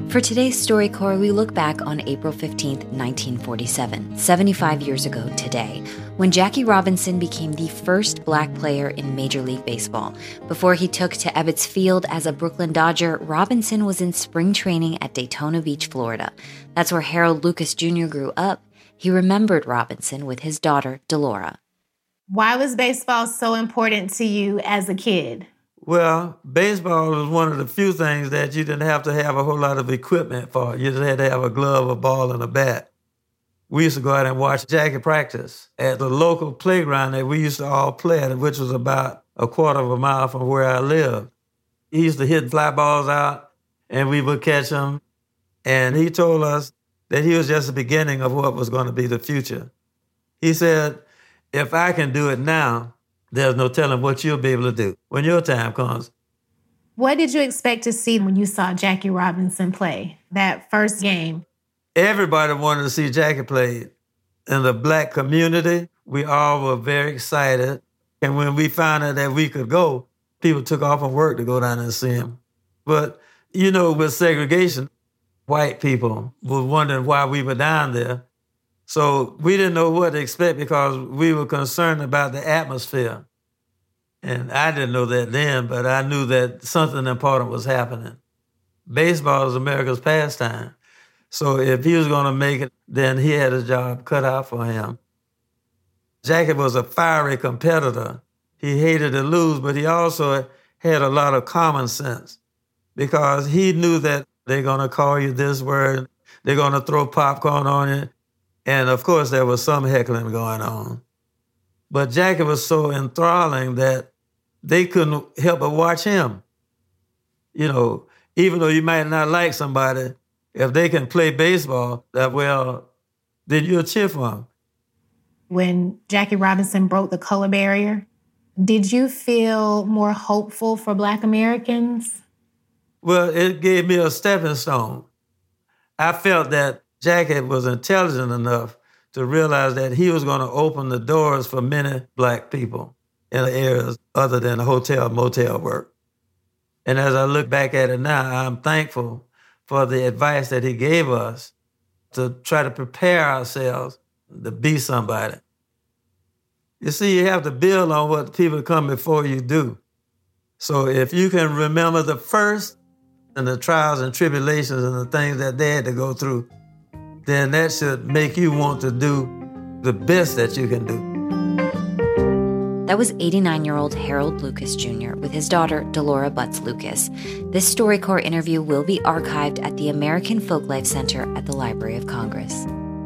For today's StoryCorps, we look back on April 15th, 1947, 75 years ago today, when Jackie Robinson became the first Black player in Major League Baseball. Before he took to Ebbets Field as a Brooklyn Dodger, Robinson was in spring training at Daytona Beach, Florida. That's where Harold Lucas Jr. grew up. He remembered Robinson with his daughter, Delora. Why was baseball so important to you as a kid? Well, baseball was one of the few things that you didn't have to have a whole lot of equipment for. You just had to have a glove, a ball, and a bat. We used to go out and watch Jackie practice at the local playground that we used to all play at, which was about a quarter of a mile from where I lived. He used to hit fly balls out, and we would catch them. And he told us that he was just the beginning of what was going to be the future. He said, if I can do it now, there's no telling what you'll be able to do when your time comes. What did you expect to see when you saw Jackie Robinson play that first game? Everybody wanted to see Jackie play. In the Black community, we all were very excited. And when we found out that we could go, people took off from work to go down and see him. But, with segregation, white people were wondering why we were down there. So we didn't know what to expect because we were concerned about the atmosphere. And I didn't know that then, but I knew that something important was happening. Baseball is America's pastime. So if he was going to make it, then he had a job cut out for him. Jackie was a fiery competitor. He hated to lose, but he also had a lot of common sense because he knew that they're going to call you this word, they're going to throw popcorn on you. And of course, there was some heckling going on. But Jackie was so enthralling that they couldn't help but watch him. Even though you might not like somebody, if they can play baseball that well, then you'll cheer for them. When Jackie Robinson broke the color barrier, did you feel more hopeful for Black Americans? Well, it gave me a stepping stone. I felt that Jackie was intelligent enough to realize that he was going to open the doors for many Black people in areas other than hotel, motel work. And as I look back at it now, I'm thankful for the advice that he gave us to try to prepare ourselves to be somebody. You see, you have to build on what people come before you do. So if you can remember the first and the trials and tribulations and the things that they had to go through, then that should make you want to do the best that you can do. That was 89-year-old Harold Lucas Jr. with his daughter, Delora Butts Lucas. This StoryCorps interview will be archived at the American Folklife Center at the Library of Congress.